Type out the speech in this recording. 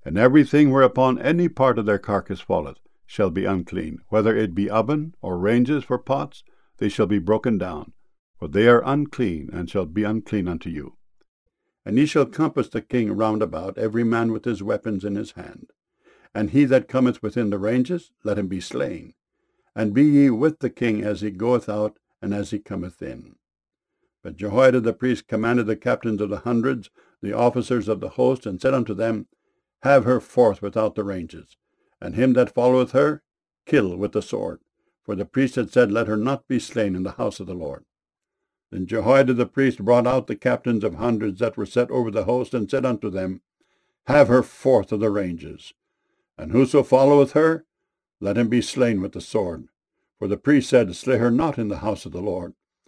And everything whereupon any part of their carcass falleth shall be unclean, whether it be oven or ranges for pots, they shall be broken down, for they are unclean, and shall be unclean unto you. And ye shall compass the king round about, every man with his weapons in his hand. And he that cometh within the ranges, let him be slain. And be ye with the king as he goeth out, and as he cometh in. But Jehoiada the priest commanded the captains of the hundreds, the officers of the host, and said unto them, Have her forth without the ranges, and him that followeth her, kill with the sword. For the priest had said, Let her not be slain in the house of the Lord. Then Jehoiada the priest brought out the captains of hundreds that were set over the host, and said unto them, Have her forth of the ranges. And whoso followeth her, let him be slain with the sword. For the priest said, Slay her not in the house of the Lord.